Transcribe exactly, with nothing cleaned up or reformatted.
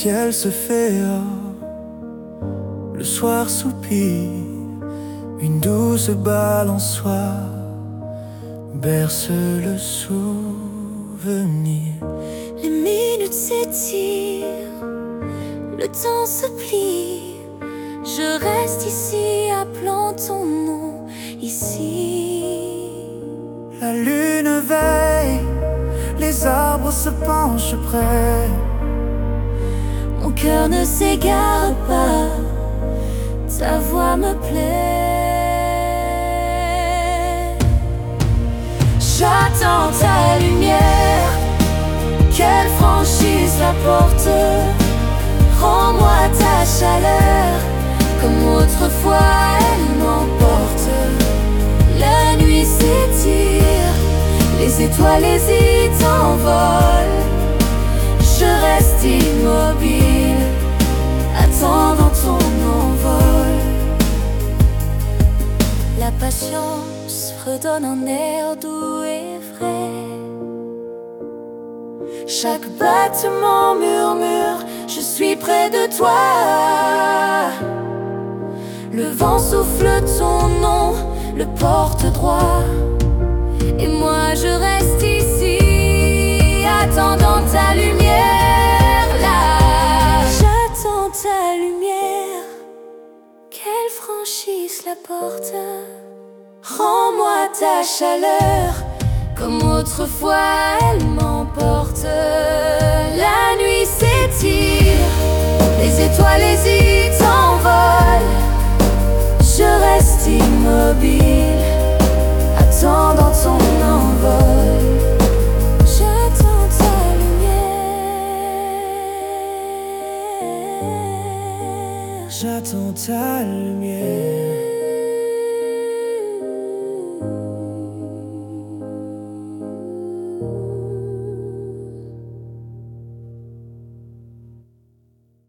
ciel se fait or, le soir soupire, une douce balançoire berce le souvenir. Les minutes s'étirent, le temps se plie. Je reste ici appelant ton nom, ici. La lune veille, les arbres se penchent près. Mon cœur ne s'égare pas, ta voix me plaît. J'attends ta lumière, qu'elle franchisse la porte. Rends-moi ta chaleur, comme autrefois elle m'emporte. La nuit s'étire, les étoiles hésitent en vol. Je reste immobile, attendant ton envol. La patience redonne un air doux et vrai. Chaque battement murmure, je suis près de toi. Le vent souffle ton nom, le porte droit. Et moi je reste ici, attendant ta lumière là. J'attends ta lumière, qu'elle franchisse la porte. Rends-moi ta chaleur, comme autrefois elle m'emporte. La nuit s'étire, les étoiles hésitent en vol. Je reste immobile, attendant ton envol. J'attends ta lumière, J'attends ta lumière.